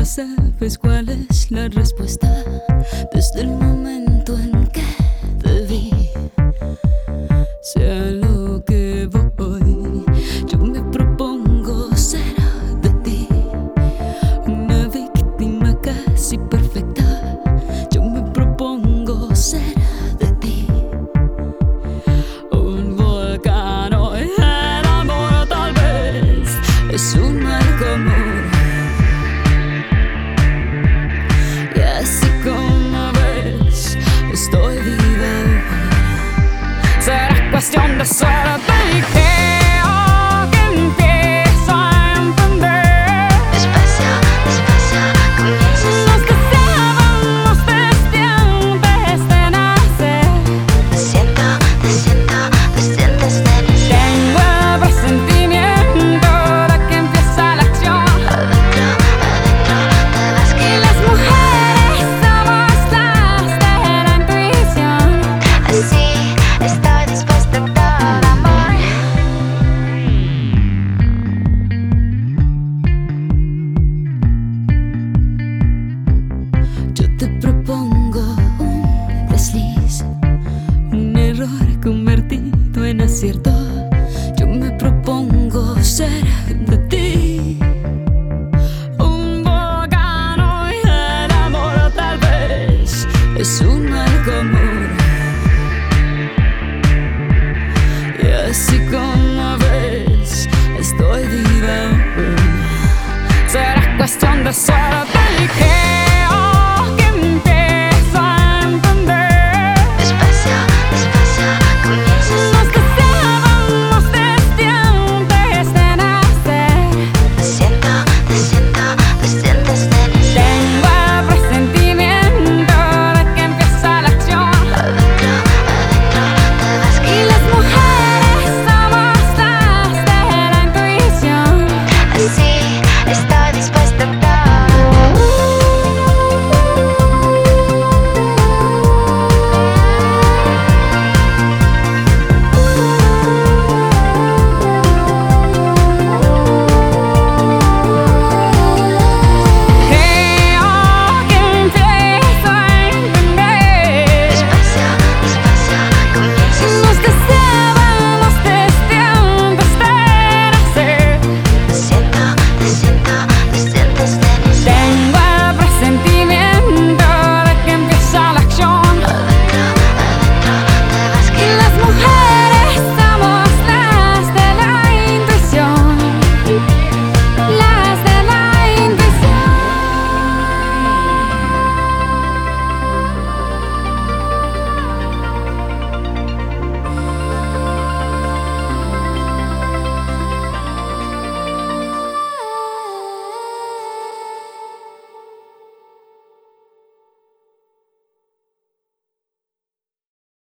sabes cuál es la respuesta desde el momento en que te vi. Sea lo que voy, yo me propongo ser de ti, una víctima casi perfecta. Yo me propongo ser de ti, un volcán hoy enamoro, tal vez es un mal común. Estoy viva, será cuestión de suerte y creo que empiezo a entender. Despacio, despacio, comienzas a Nos deseábamos desde antes de nacer. Te siento desde nacer. Tengo el presentimiento de que empieza la acción. Adentro, te vas Y que las mujeres somos las de la intuición. así estoy dispuesta a todo amor. Yo te propongo un desliz, un error convertido en acierto. Yo me propongo ser de ti, un volcán hoy enamoro, tal vez es un mal común. Y así como ves, estoy viva. Será cuestión de suerte.